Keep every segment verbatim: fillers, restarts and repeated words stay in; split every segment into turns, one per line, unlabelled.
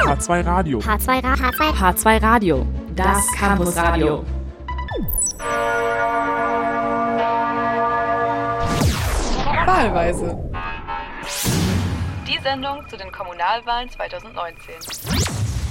H zwei Radio.
H zwei, Ra- H zwei.
H zwei Radio. Das Campusradio.
Wahlweise.
Die Sendung zu den Kommunalwahlen zwanzig neunzehn.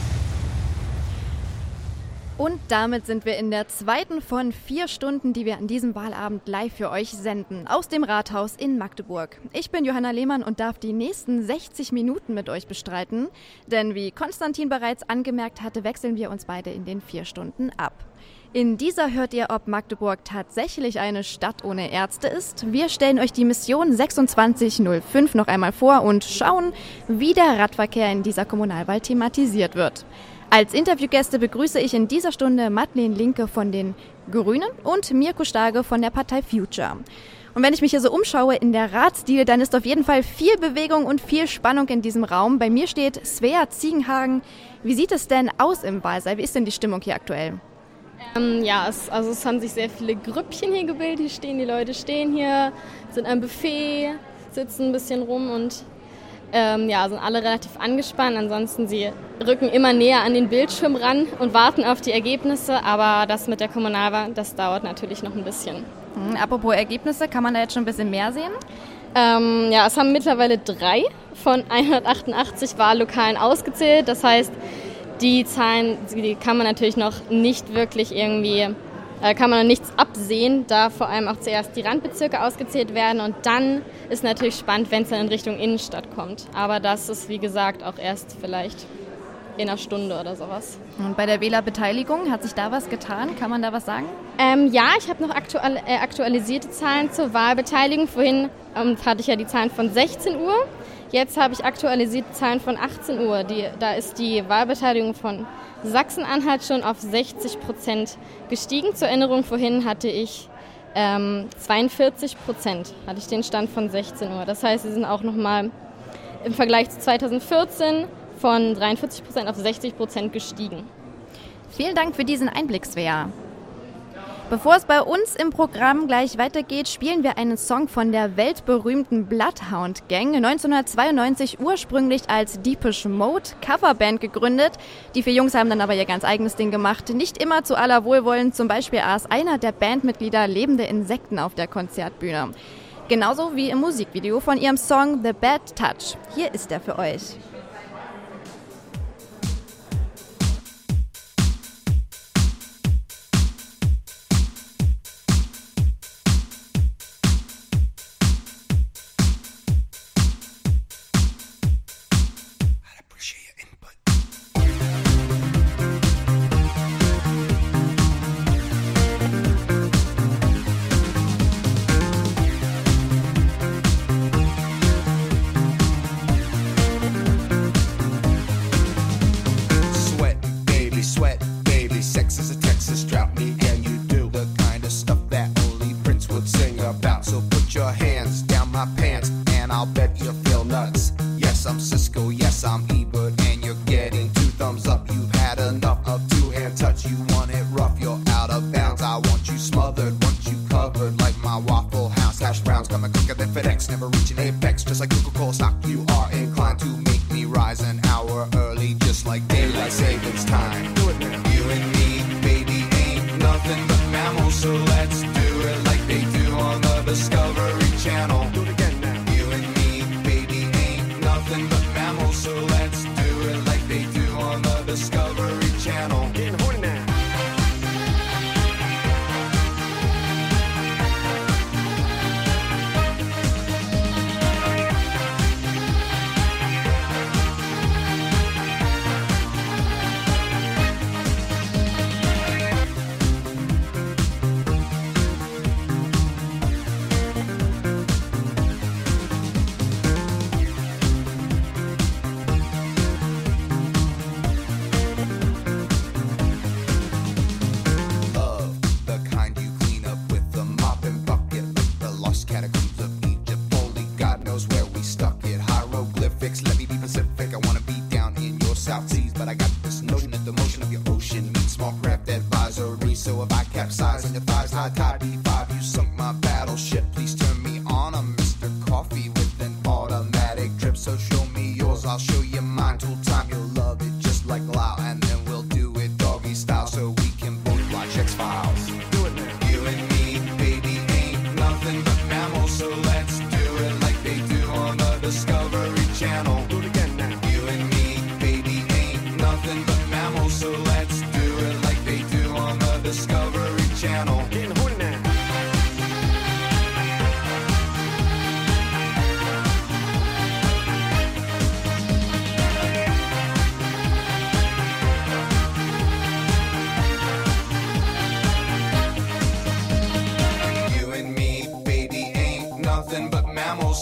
Und damit sind wir in der zweiten von vier Stunden, die wir an diesem Wahlabend live für euch senden, aus dem Rathaus in Magdeburg. Ich bin Johanna Lehmann und darf die nächsten sechzig Minuten mit euch bestreiten, denn wie Konstantin bereits angemerkt hatte, wechseln wir uns beide in den vier Stunden ab. In dieser hört ihr, ob Magdeburg tatsächlich eine Stadt ohne Ärzte ist. Wir stellen euch die Mission sechsundzwanzig null fünf noch einmal vor und schauen, wie der Radverkehr in dieser Kommunalwahl thematisiert wird. Als Interviewgäste begrüße ich in dieser Stunde Madeleine Linke von den Grünen und Mirko Starke von der Partei Future. Und wenn ich mich hier so umschaue in der Ratsdiele, dann ist auf jeden Fall viel Bewegung und viel Spannung in diesem Raum. Bei mir steht Svea Ziegenhagen. Wie sieht es denn aus im Wahlsaal? Wie ist denn die Stimmung hier aktuell?
Ähm, ja, es, also es haben sich sehr viele Grüppchen hier gebildet. Hier stehen, die Leute stehen hier, sind am Buffet, sitzen ein bisschen rum und ähm, ja, sind alle relativ angespannt. Ansonsten, sie rücken immer näher an den Bildschirm ran und warten auf die Ergebnisse. Aber das mit der Kommunalwahl, das dauert natürlich noch ein bisschen.
Hm, apropos Ergebnisse, kann man da jetzt schon ein bisschen mehr sehen?
Ähm, ja, es haben mittlerweile drei von hundertachtundachtzig Wahllokalen ausgezählt. Das heißt, die Zahlen, die kann man natürlich noch nicht wirklich irgendwie, äh, kann man noch nichts absehen, da vor allem auch zuerst die Randbezirke ausgezählt werden und dann ist natürlich spannend, wenn es dann in Richtung Innenstadt kommt. Aber das ist, wie gesagt, auch erst vielleicht in einer Stunde oder sowas.
Und bei der Wählerbeteiligung, hat sich da was getan? Kann man da was sagen?
Ähm, ja, ich habe noch aktual, äh, aktualisierte Zahlen zur Wahlbeteiligung. Vorhin ähm, hatte ich ja die Zahlen von sechzehn Uhr. Jetzt habe ich aktualisierte Zahlen von achtzehn Uhr. Die, da ist die Wahlbeteiligung von Sachsen-Anhalt schon auf sechzig Prozent gestiegen. Zur Erinnerung, vorhin hatte ich ähm, zweiundvierzig Prozent, hatte ich den Stand von sechzehn Uhr. Das heißt, sie sind auch nochmal im Vergleich zu zweitausendvierzehn von dreiundvierzig Prozent auf sechzig Prozent gestiegen.
Vielen Dank für diesen Einblick, Svea. Bevor es bei uns im Programm gleich weitergeht, spielen wir einen Song von der weltberühmten Bloodhound Gang, neunzehnhundertzweiundneunzig ursprünglich als Depeche Mode Coverband gegründet. Die vier Jungs haben dann aber ihr ganz eigenes Ding gemacht. Nicht immer zu aller Wohlwollen, zum Beispiel aß einer der Bandmitglieder lebende Insekten auf der Konzertbühne. Genauso wie im Musikvideo von ihrem Song The Bad Touch. Hier ist er für euch.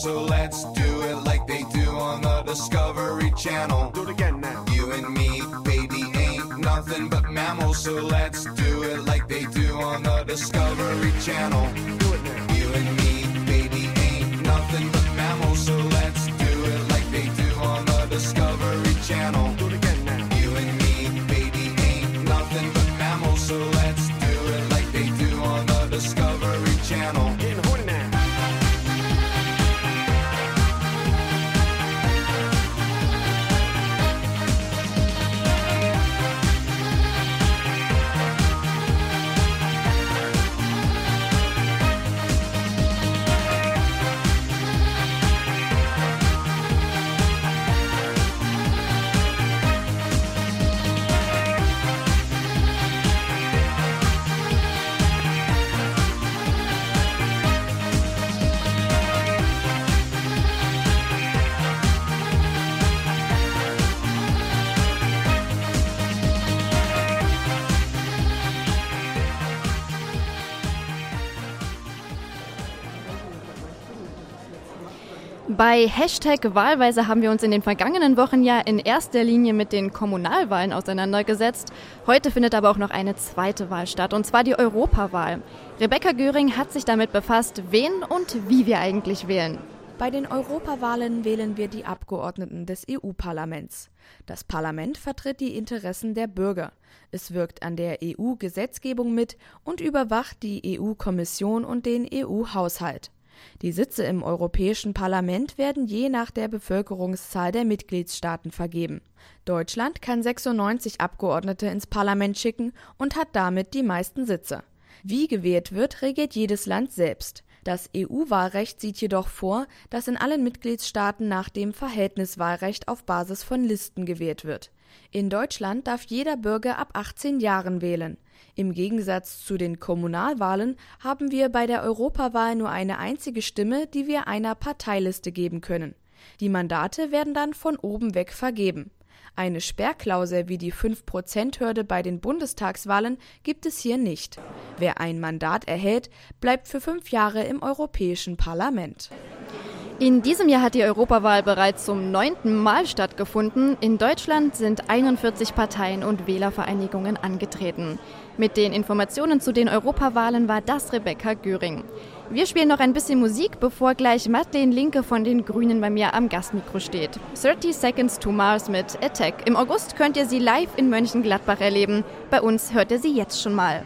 so let's do it like they do on the Discovery Channel. Do it again now. You and me, baby, ain't nothing but mammals, so let's do it like they do on the Discovery Channel. Do it now. You and me, baby, ain't nothing but mammals, so let's do it like they do on the Discovery Channel. Do it again now. You and me, baby, ain't nothing but mammals, so let's do it like they do on the Discovery Channel. Getting horny now.
Bei Hashtag Wahlweise haben wir uns in den vergangenen Wochen ja in erster Linie mit den Kommunalwahlen auseinandergesetzt. Heute findet aber auch noch eine zweite Wahl statt, und zwar die Europawahl. Rebecca Göring hat sich damit befasst, wen und wie wir eigentlich wählen.
Bei den Europawahlen wählen wir die Abgeordneten des E U-Parlaments. Das Parlament vertritt die Interessen der Bürger. Es wirkt an der E U-Gesetzgebung mit und überwacht die E U-Kommission und den E U-Haushalt. Die Sitze im Europäischen Parlament werden je nach der Bevölkerungszahl der Mitgliedstaaten vergeben. Deutschland kann sechsundneunzig Abgeordnete ins Parlament schicken und hat damit die meisten Sitze. Wie gewählt wird, regelt jedes Land selbst. Das E U-Wahlrecht sieht jedoch vor, dass in allen Mitgliedstaaten nach dem Verhältniswahlrecht auf Basis von Listen gewählt wird. In Deutschland darf jeder Bürger ab achtzehn Jahren wählen. Im Gegensatz zu den Kommunalwahlen haben wir bei der Europawahl nur eine einzige Stimme, die wir einer Parteiliste geben können. Die Mandate werden dann von oben weg vergeben. Eine Sperrklausel wie die fünf Prozent Hürde bei den Bundestagswahlen gibt es hier nicht. Wer ein Mandat erhält, bleibt für fünf Jahre im Europäischen Parlament.
In diesem Jahr hat die Europawahl bereits zum neunten Mal stattgefunden. In Deutschland sind einundvierzig Parteien und Wählervereinigungen angetreten. Mit den Informationen zu den Europawahlen war das Rebecca Göring. Wir spielen noch ein bisschen Musik, bevor gleich Madeleine Linke von den Grünen bei mir am Gastmikro steht. thirty Seconds to Mars mit Attack. Im August könnt ihr sie live in Mönchengladbach erleben. Bei uns hört ihr sie jetzt schon mal.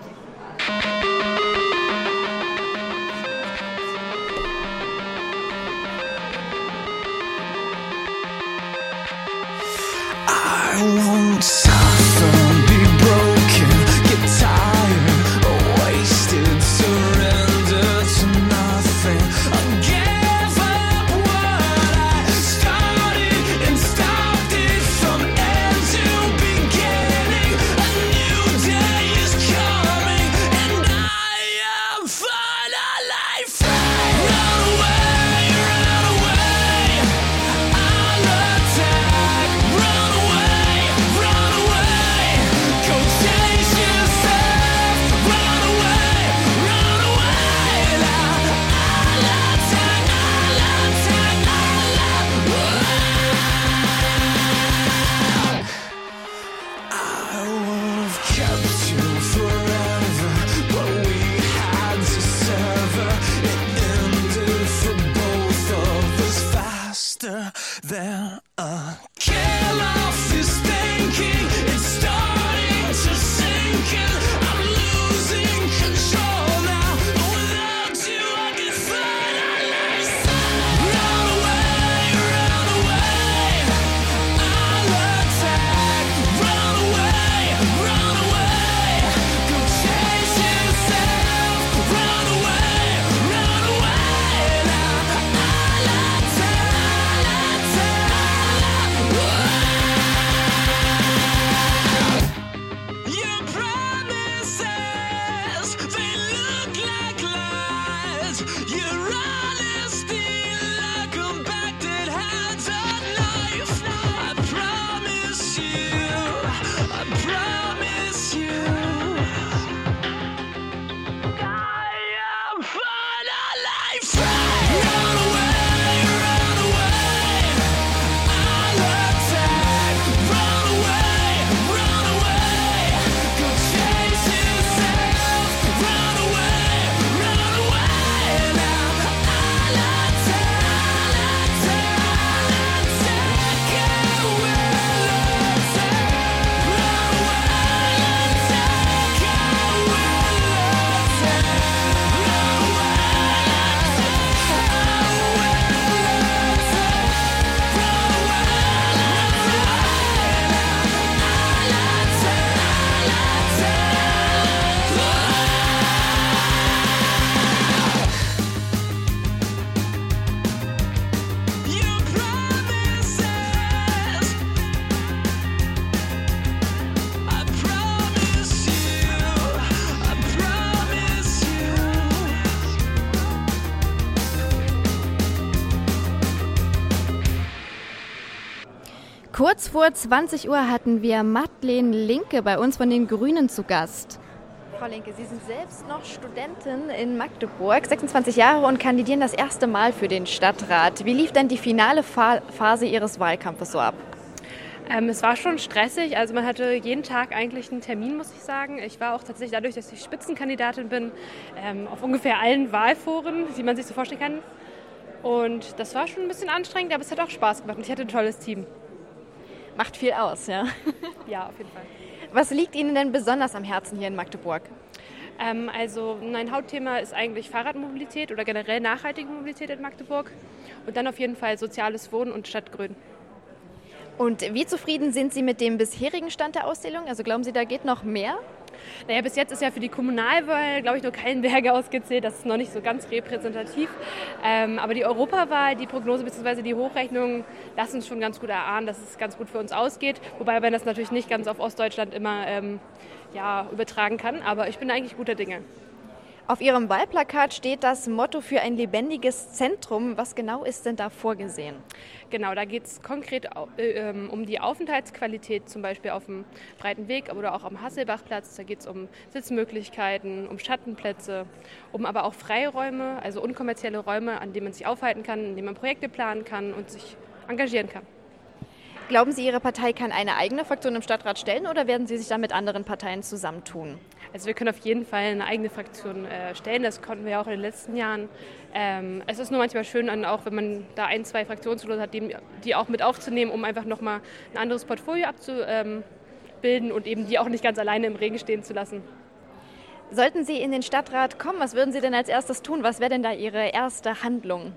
I won't suffer, be broken, get tired, wasted, surrender to nothing. I'll give up what I started and stopped it from end to beginning. A new day is coming and I am finally free. Run away, run away, I'll attack. Run away, run away, go chase yourself. Run away, run away, I'll attack, I'll attack, I'll attack. I would've kept you forever, but we had to sever. It ended for both of us faster than a kill off is thinking. It's starting to sink in. I'm losing control now. Without you, I can finally see. Run away, run away, I'll attack. Run away, run away, go chase yourself. Run away, run away, now I'll attack, I'll attack.
Kurz vor zwanzig Uhr hatten wir Madeleine Linke bei uns von den Grünen zu Gast. Frau Linke, Sie sind selbst noch Studentin in Magdeburg, sechsundzwanzig Jahre und kandidieren das erste Mal für den Stadtrat. Wie lief denn die finale Phase Ihres Wahlkampfes so ab?
Ähm, es war schon stressig, also man hatte jeden Tag eigentlich einen Termin, muss ich sagen. Ich war auch tatsächlich dadurch, dass ich Spitzenkandidatin bin, ähm, auf ungefähr allen Wahlforen, die man sich so vorstellen kann. Und das war schon ein bisschen anstrengend, aber es hat auch Spaß gemacht und ich hatte ein tolles Team.
Macht viel aus, ja?
Ja, auf jeden Fall.
Was liegt Ihnen denn besonders am Herzen hier in Magdeburg?
Ähm, also mein Hauptthema ist eigentlich Fahrradmobilität oder generell nachhaltige Mobilität in Magdeburg. Und dann auf jeden Fall soziales Wohnen und Stadtgrün.
Und wie zufrieden sind Sie mit dem bisherigen Stand der Auszählung? Also glauben Sie, da geht noch mehr?
Naja, bis jetzt ist ja für die Kommunalwahl, glaube ich, nur Kallenberge ausgezählt. Das ist noch nicht so ganz repräsentativ. Ähm, aber die Europawahl, die Prognose bzw. die Hochrechnung lassen uns schon ganz gut erahnen, dass es ganz gut für uns ausgeht. Wobei man das natürlich nicht ganz auf Ostdeutschland immer ähm, ja, übertragen kann. Aber ich bin eigentlich guter Dinge.
Auf Ihrem Wahlplakat steht das Motto für ein lebendiges Zentrum. Was genau ist denn da vorgesehen?
Genau, da geht es konkret äh, um die Aufenthaltsqualität, zum Beispiel auf dem Breiten Weg oder auch am Hasselbachplatz. Da geht es um Sitzmöglichkeiten, um Schattenplätze, um aber auch Freiräume, also unkommerzielle Räume, an denen man sich aufhalten kann, in denen man Projekte planen kann und sich engagieren kann.
Glauben Sie, Ihre Partei kann eine eigene Fraktion im Stadtrat stellen oder werden Sie sich da mit anderen Parteien zusammentun?
Also wir können auf jeden Fall eine eigene Fraktion äh, stellen, das konnten wir auch in den letzten Jahren. Ähm, es ist nur manchmal schön, auch wenn man da ein, zwei Fraktionslosen hat, die, die auch mit aufzunehmen, um einfach nochmal ein anderes Portfolio abzubilden und eben die auch nicht ganz alleine im Regen stehen zu lassen.
Sollten Sie in den Stadtrat kommen, was würden Sie denn als erstes tun? Was wäre denn da Ihre erste Handlung?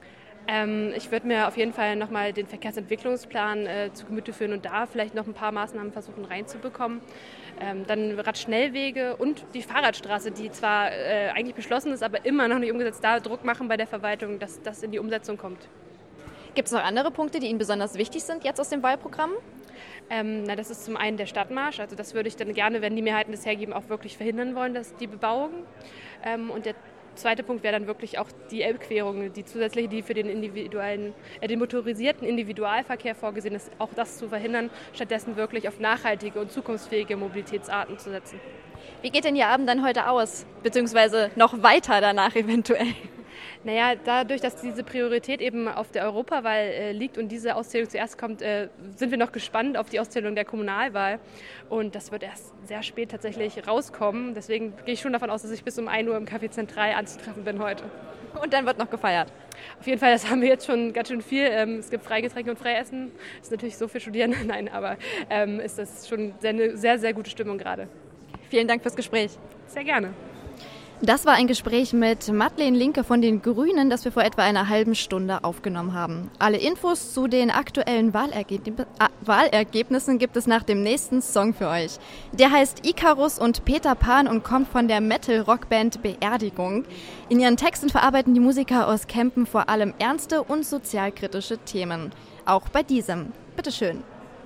Ähm, ich würde mir auf jeden Fall nochmal den Verkehrsentwicklungsplan äh, zu Gemüte führen und da vielleicht noch ein paar Maßnahmen versuchen reinzubekommen. Ähm, dann Radschnellwege und die Fahrradstraße, die zwar äh, eigentlich beschlossen ist, aber immer noch nicht umgesetzt, da Druck machen bei der Verwaltung, dass das in die Umsetzung kommt.
Gibt es noch andere Punkte, die Ihnen besonders wichtig sind jetzt aus dem Wahlprogramm?
Ähm, na, das ist zum einen der Stadtmarsch, also das würde ich dann gerne, wenn die Mehrheiten das hergeben, auch wirklich verhindern wollen, dass die Bebauung. Ähm, und der zweite Punkt wäre dann wirklich auch die Elbquerung, die zusätzliche, die für den individuellen, äh, den motorisierten Individualverkehr vorgesehen ist, auch das zu verhindern, stattdessen wirklich auf nachhaltige und zukunftsfähige Mobilitätsarten zu setzen.
Wie geht denn Ihr Abend dann heute aus, beziehungsweise noch weiter danach eventuell?
Naja, dadurch, dass diese Priorität eben auf der Europawahl äh, liegt und diese Auszählung zuerst kommt, äh, sind wir noch gespannt auf die Auszählung der Kommunalwahl. Und das wird erst sehr spät tatsächlich rauskommen. Deswegen gehe ich schon davon aus, dass ich bis um ein Uhr im Café Zentral anzutreffen bin heute.
Und dann wird noch gefeiert?
Auf jeden Fall, das haben wir jetzt schon ganz schön viel. Ähm, es gibt Freigetränke und Freiessen. Das ist natürlich so für Studierende, nein, aber ähm, ist das schon sehr, eine sehr, sehr gute Stimmung gerade.
Vielen Dank fürs Gespräch.
Sehr gerne.
Das war ein Gespräch mit Madeleine Linke von den Grünen, das wir vor etwa einer halben Stunde aufgenommen haben. Alle Infos zu den aktuellen Wahlergebn- äh, Wahlergebnissen gibt es nach dem nächsten Song für euch. Der heißt Icarus und Peter Pan und kommt von der Metal-Rockband Beerdigung. In ihren Texten verarbeiten die Musiker aus Kempen vor allem ernste und sozialkritische Themen. Auch bei diesem. Bitteschön.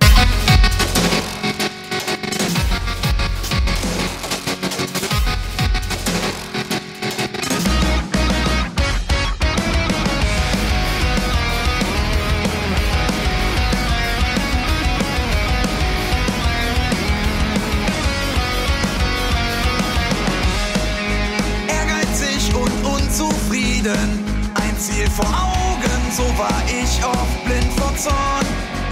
Ein Ziel vor Augen, so war ich oft blind vor Zorn.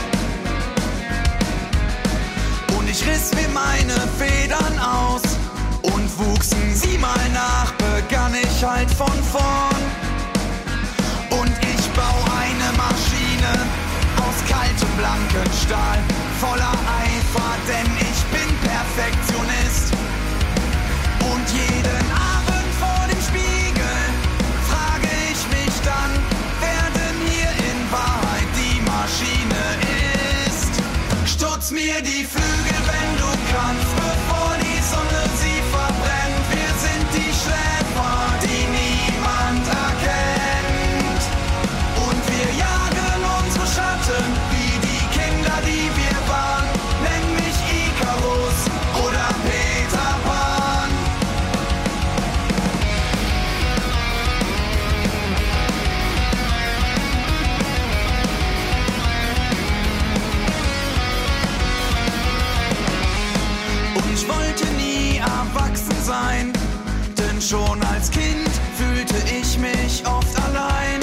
Und ich riss mir meine Federn aus und wuchsen sie mal nach, begann ich halt von vorn. Und ich bau eine Maschine aus kaltem, blanken Stahl, voller Eifer, denn ich bin Perfektionist. Und jeden Abend vor dem Spiegel frage ich mich dann, wer denn hier in Wahrheit die Maschine ist. Stutz mir die Flügel, wenn du kannst, bevor die Sonne sie verbrennt. Wir sind die Schläfer, die niemand erkennt. Und wir jagen unsere Schatten, wie die Kinder, die wir waren. Nenn mich Icarus oder als Kind fühlte ich mich oft allein.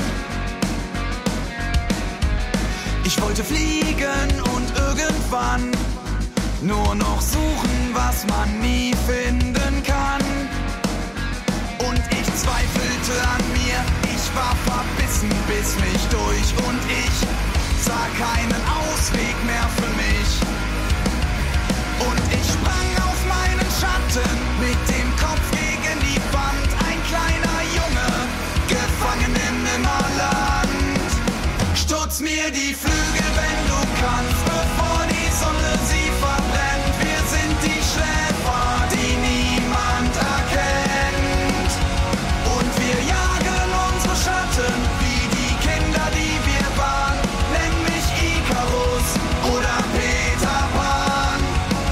Ich wollte fliegen und irgendwann nur noch suchen, was man nie finden kann. Und ich zweifelte an mir, ich war verbissen bis mich durch und ich sah keinen Ausweg mehr für mich. Und ich sprang auf meinen Schatten mit dem Kopf gegen die Wand, ein kleiner Junge, gefangen im Nimmerland. Stutz mir die Flügel, wenn du kannst, bevor die Sonne sie verbrennt. Wir sind die Schläfer, die niemand erkennt. Und wir jagen unsere Schatten, wie die Kinder, die wir waren. Nenn mich Ikarus oder Peter Pan.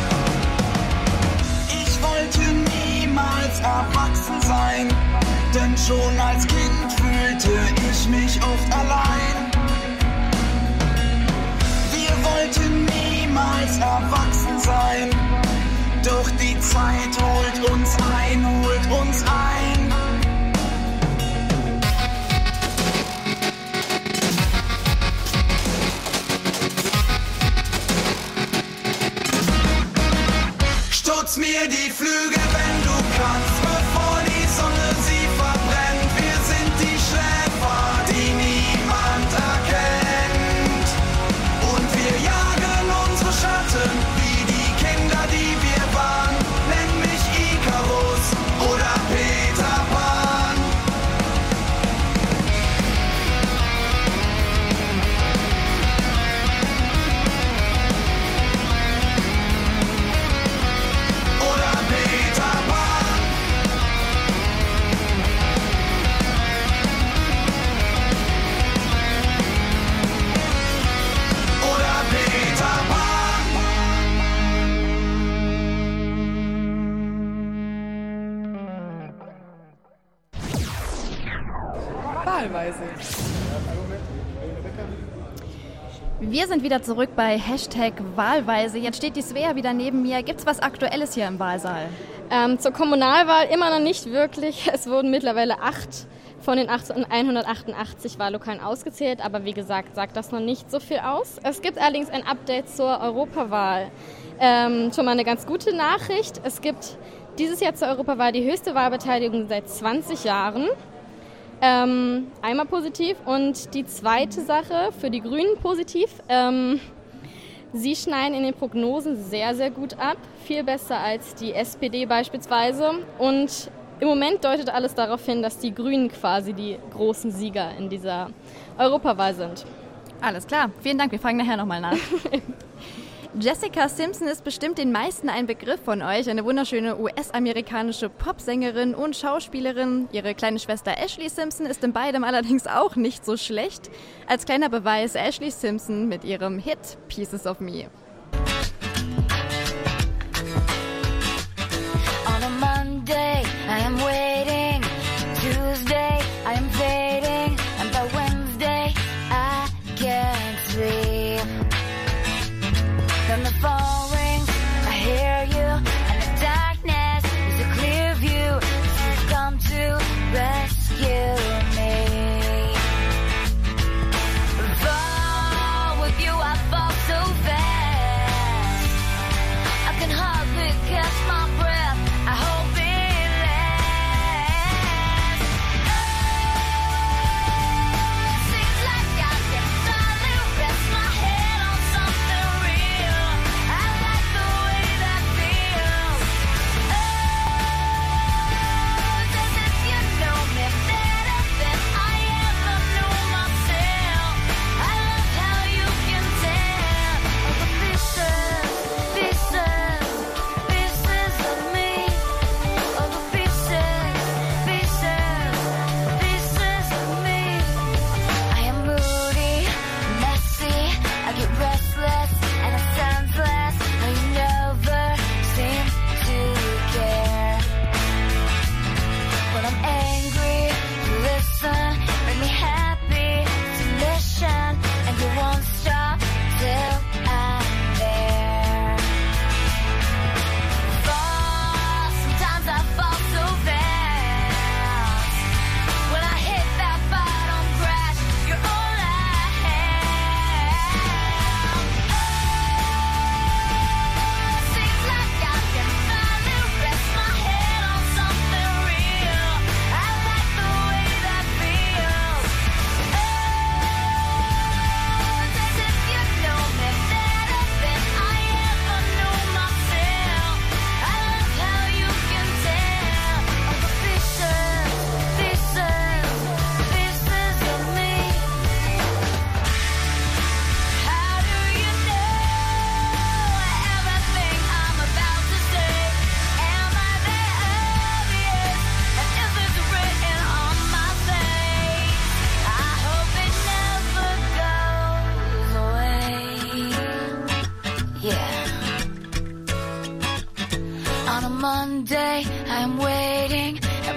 Ich wollte niemals erwachsen sein, denn schon als Kind fühlte ich mich oft allein. Wir wollten niemals erwachsen sein, doch die Zeit holt uns ein, holt uns ein. Stutz mir die Flügel, wenn du kannst, bevor die Sonne sie verbrennt. Wir sind die Schläfer, die niemand erkennt. Und wir jagen unsere Schatten, wie die Kinder, die wir waren. Nenn mich Ikarus oder Peter Pan. Oder Peter Pan. Oder Peter Pan.
Wahlweise.
Wir sind wieder zurück bei Hashtag Wahlweise. Jetzt steht die Svea wieder neben mir. Gibt's was Aktuelles hier im Wahlsaal?
Ähm, zur Kommunalwahl immer noch nicht wirklich. Es wurden mittlerweile acht von den hundertachtundachtzig Wahllokalen ausgezählt. Aber wie gesagt, sagt das noch nicht so viel aus. Es gibt allerdings ein Update zur Europawahl. Ähm, schon mal eine ganz gute Nachricht. Es gibt dieses Jahr zur Europawahl die höchste Wahlbeteiligung seit zwanzig Jahren. Ähm, einmal positiv. Und die zweite Sache, für die Grünen positiv. Ähm, sie schneiden in den Prognosen sehr, sehr gut ab. Viel besser als die S P D beispielsweise. Und im Moment deutet alles darauf hin, dass die Grünen quasi die großen Sieger in dieser Europawahl sind.
Alles klar. Vielen Dank. Wir fragen nachher nochmal nach. Jessica Simpson ist bestimmt den meisten ein Begriff von euch. Eine wunderschöne U S-amerikanische Popsängerin und Schauspielerin. Ihre kleine Schwester Ashley Simpson ist in beidem allerdings auch nicht so schlecht. Als kleiner Beweis Ashley Simpson mit ihrem Hit Pieces of Me.
On a Monday, I am waiting. Tuesday, I am fading. And by Wednesday, I can't sleep. Then the phone rings, I hear you, and the darkness is a clear view. You've come to rescue me. Fall with you, I fall so fast. I can hardly catch my breath. I hope it lasts.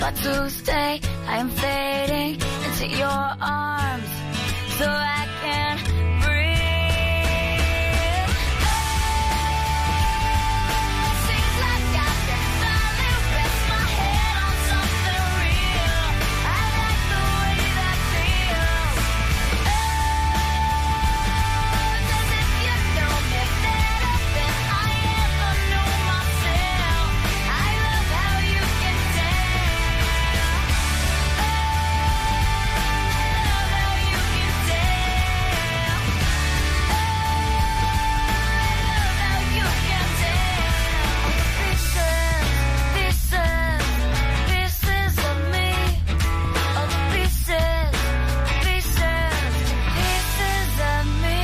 By Tuesday, I am fading into your arms, so I can breathe. Oh, seems like I can finally rest my head on something real. I like the way that feels. Oh, 'cause if you know me better than I ever knew myself, I love how you can tell. Oh, I love how you can tell. Oh, I love how you can tell. Pieces, pieces, pieces of me. Oh, pieces, pieces, pieces of me.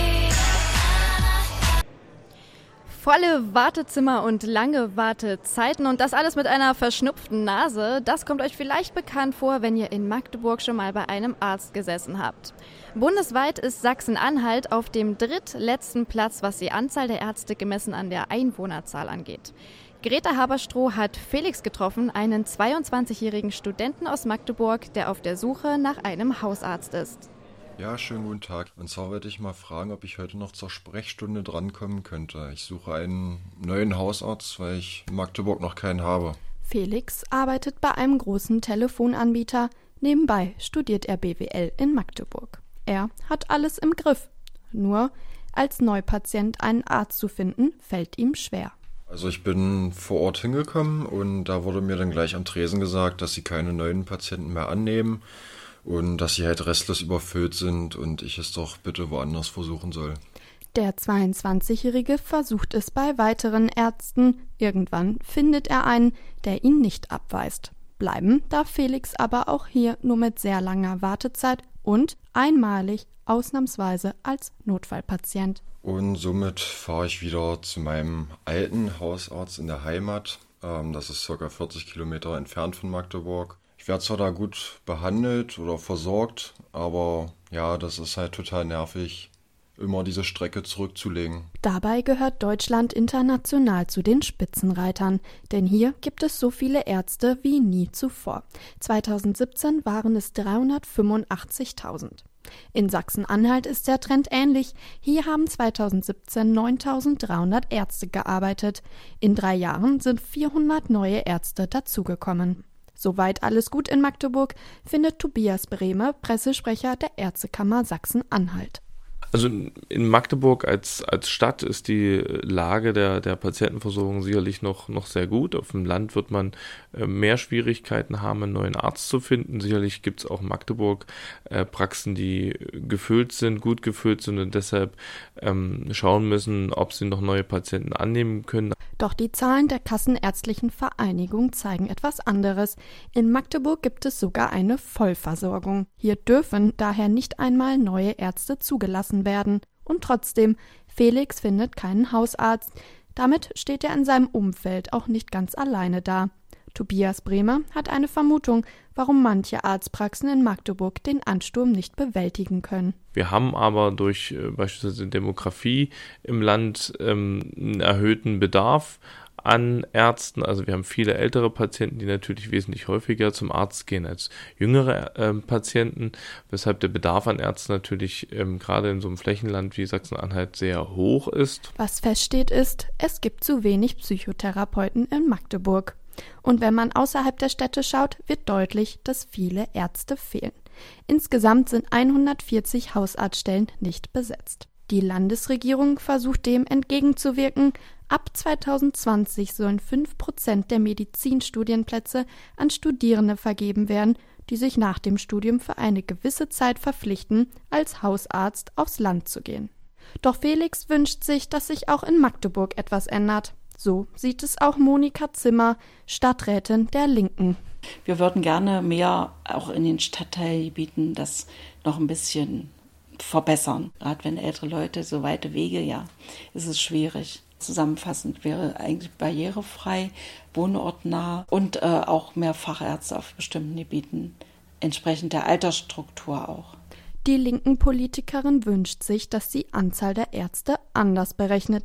Volle Wartezimmer und lange Wartezeiten und das alles mit einer verschnupften Nase, das kommt euch vielleicht bekannt vor, wenn ihr in Magdeburg schon mal bei einem Arzt gesessen habt. Bundesweit ist Sachsen-Anhalt auf dem drittletzten Platz, was die Anzahl der Ärzte gemessen an der Einwohnerzahl angeht. Greta Haberstroh hat Felix getroffen, einen zweiundzwanzigjährigen Studenten aus Magdeburg, der auf der Suche nach einem Hausarzt ist.
Ja, schönen guten Tag. Und zwar wollte ich mal fragen, ob ich heute noch zur Sprechstunde drankommen könnte. Ich suche einen neuen Hausarzt, weil ich in Magdeburg noch keinen habe.
Felix arbeitet bei einem großen Telefonanbieter. Nebenbei studiert er B W L in Magdeburg. Er hat alles im Griff. Nur als Neupatient einen Arzt zu finden, fällt ihm schwer.
Also ich bin vor Ort hingekommen und da wurde mir dann gleich am Tresen gesagt, dass sie keine neuen Patienten mehr annehmen und dass sie halt restlos überfüllt sind und ich es doch bitte woanders versuchen soll.
Der zweiundzwanzigjährige versucht es bei weiteren Ärzten. Irgendwann findet er einen, der ihn nicht abweist. Bleiben darf Felix aber auch hier nur mit sehr langer Wartezeit und einmalig ausnahmsweise als Notfallpatient.
Und somit fahre ich wieder zu meinem alten Hausarzt in der Heimat. Ähm, das ist ca. vierzig Kilometer entfernt von Magdeburg. Ich werde zwar da gut behandelt oder versorgt, aber ja, das ist halt total nervig, immer diese Strecke zurückzulegen.
Dabei gehört Deutschland international zu den Spitzenreitern, denn hier gibt es so viele Ärzte wie nie zuvor. zweitausendsiebzehn waren es dreihundertfünfundachtzigtausend. In Sachsen-Anhalt ist der Trend ähnlich. Hier haben zweitausendsiebzehn neuntausenddreihundert Ärzte gearbeitet. In drei Jahren sind vierhundert neue Ärzte dazugekommen. Soweit alles gut in Magdeburg, findet Tobias Brehme, Pressesprecher der Ärztekammer Sachsen-Anhalt.
Also in Magdeburg als, als Stadt ist die Lage der, der Patientenversorgung sicherlich noch, noch sehr gut. Auf dem Land wird man äh, mehr Schwierigkeiten haben, einen neuen Arzt zu finden. Sicherlich gibt es auch in Magdeburg äh, Praxen, die gefüllt sind, gut gefüllt sind und deshalb ähm, schauen müssen, ob sie noch neue Patienten annehmen können.
Doch die Zahlen der Kassenärztlichen Vereinigung zeigen etwas anderes. In Magdeburg gibt es sogar eine Vollversorgung. Hier dürfen daher nicht einmal neue Ärzte zugelassen werden. Und trotzdem, Felix findet keinen Hausarzt. Damit steht er in seinem Umfeld auch nicht ganz alleine da. Tobias Brehme hat eine Vermutung, warum manche Arztpraxen in Magdeburg den Ansturm nicht bewältigen können.
Wir haben aber durch äh, beispielsweise Demografie im Land ähm, einen erhöhten Bedarf an Ärzten. Also wir haben viele ältere Patienten, die natürlich wesentlich häufiger zum Arzt gehen als jüngere äh, Patienten, weshalb der Bedarf an Ärzten natürlich ähm, gerade in so einem Flächenland wie Sachsen-Anhalt sehr hoch ist.
Was feststeht ist, es gibt zu wenig Psychotherapeuten in Magdeburg. Und wenn man außerhalb der Städte schaut, wird deutlich, dass viele Ärzte fehlen. Insgesamt sind hundertvierzig Hausarztstellen nicht besetzt. Die Landesregierung versucht dem entgegenzuwirken. Ab zweitausendzwanzig sollen fünf Prozent der Medizinstudienplätze an Studierende vergeben werden, die sich nach dem Studium für eine gewisse Zeit verpflichten, als Hausarzt aufs Land zu gehen. Doch Felix wünscht sich, dass sich auch in Magdeburg etwas ändert. So sieht es auch Monika Zimmer, Stadträtin der Linken.
Wir würden gerne mehr auch in den Stadtteilgebieten das noch ein bisschen verbessern. Gerade wenn ältere Leute so weite Wege, ja, ist es schwierig. Zusammenfassend wäre eigentlich barrierefrei, wohnortnah und äh, auch mehr Fachärzte auf bestimmten Gebieten, entsprechend der Altersstruktur auch.
Die linken Politikerin wünscht sich, dass die Anzahl der Ärzte anders berechnet wird.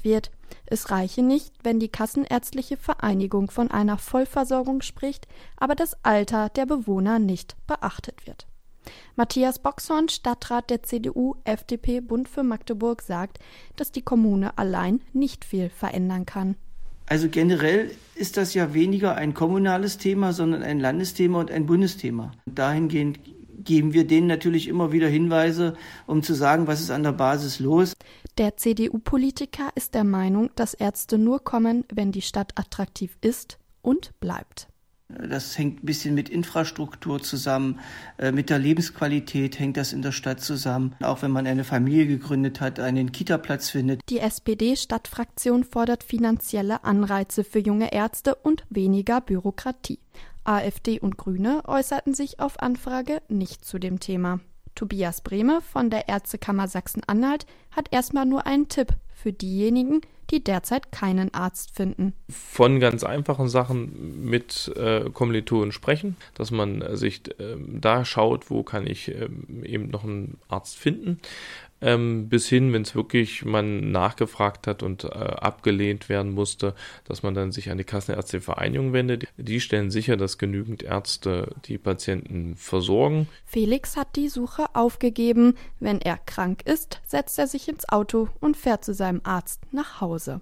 Es reiche nicht, wenn die Kassenärztliche Vereinigung von einer Vollversorgung spricht, aber das Alter der Bewohner nicht beachtet wird. Matthias Boxhorn, Stadtrat der C D U-F D P-Bund für Magdeburg, sagt, dass die Kommune allein nicht viel verändern kann.
Also generell ist das ja weniger ein kommunales Thema, sondern ein Landesthema und ein Bundesthema. Dahingehend geben wir denen natürlich immer wieder Hinweise, um zu sagen, was ist an der Basis los.
Der C D U-Politiker ist der Meinung, dass Ärzte nur kommen, wenn die Stadt attraktiv ist und bleibt.
Das hängt ein bisschen mit Infrastruktur zusammen, mit der Lebensqualität hängt das in der Stadt zusammen. Auch wenn man eine Familie gegründet hat, einen Kita-Platz findet.
Die S P D-Stadtfraktion fordert finanzielle Anreize für junge Ärzte und weniger Bürokratie. AfD und Grüne äußerten sich auf Anfrage nicht zu dem Thema. Tobias Brehme von der Ärztekammer Sachsen-Anhalt hat erstmal nur einen Tipp für diejenigen, die derzeit keinen Arzt finden.
Von ganz einfachen Sachen mit äh, Kommilitonen sprechen, dass man äh, sich äh, da schaut, wo kann ich äh, eben noch einen Arzt finden, ähm, bis hin, wenn es wirklich man nachgefragt hat und äh, abgelehnt werden musste, dass man dann sich an die Kassenärztliche Vereinigung wendet. Die stellen sicher, dass genügend Ärzte die Patienten versorgen.
Felix hat die Suche aufgegeben. Wenn er krank ist, setzt er sich ins Auto und fährt zu seinem Arzt nach Hause.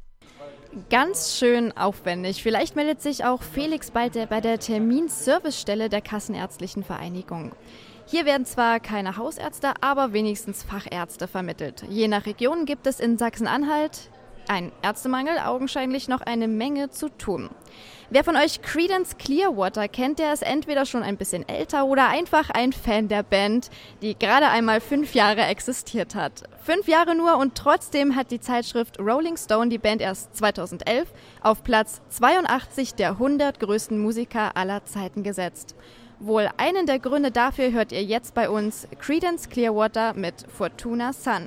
Ganz schön aufwendig. Vielleicht meldet sich auch Felix bald bei der Terminservicestelle der Kassenärztlichen Vereinigung. Hier werden zwar keine Hausärzte, aber wenigstens Fachärzte vermittelt. Je nach Region gibt es in Sachsen-Anhalt einen Ärztemangel, augenscheinlich noch eine Menge zu tun. Wer von euch Creedence Clearwater kennt, der ist entweder schon ein bisschen älter oder einfach ein Fan der Band, die gerade einmal fünf Jahre existiert hat. Fünf Jahre nur und trotzdem hat die Zeitschrift Rolling Stone die Band erst zweitausendelf auf Platz zweiundachtzig der hundert größten Musiker aller Zeiten gesetzt. Wohl einen der Gründe dafür hört ihr jetzt bei uns, Creedence Clearwater mit Fortuna Sun.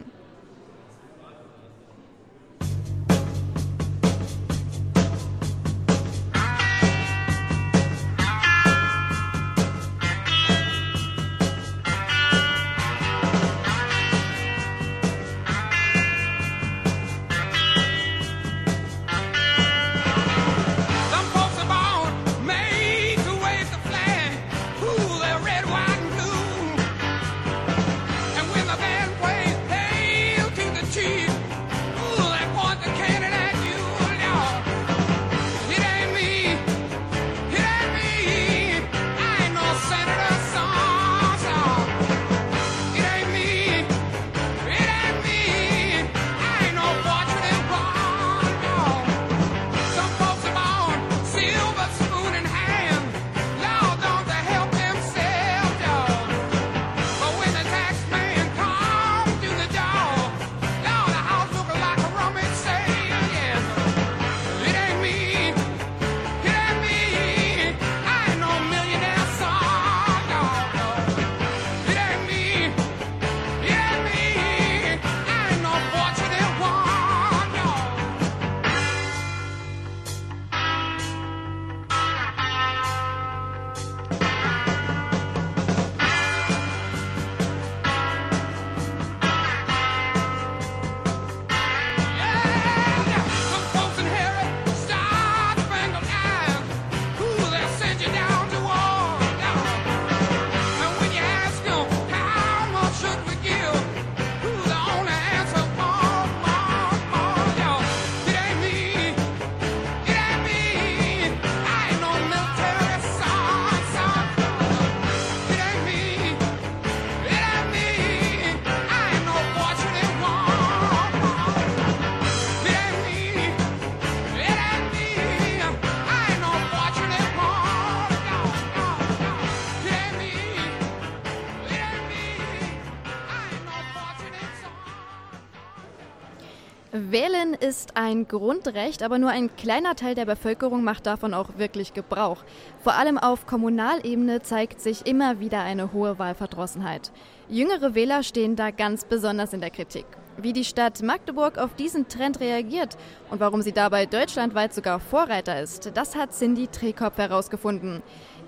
Wählen ist ein Grundrecht, aber nur ein kleiner Teil der Bevölkerung macht davon auch wirklich Gebrauch. Vor allem auf Kommunalebene zeigt sich immer wieder eine hohe Wahlverdrossenheit. Jüngere Wähler stehen da ganz besonders in der Kritik. Wie die Stadt Magdeburg auf diesen Trend reagiert und warum sie dabei deutschlandweit sogar Vorreiter ist, das hat Cindy Trekop herausgefunden.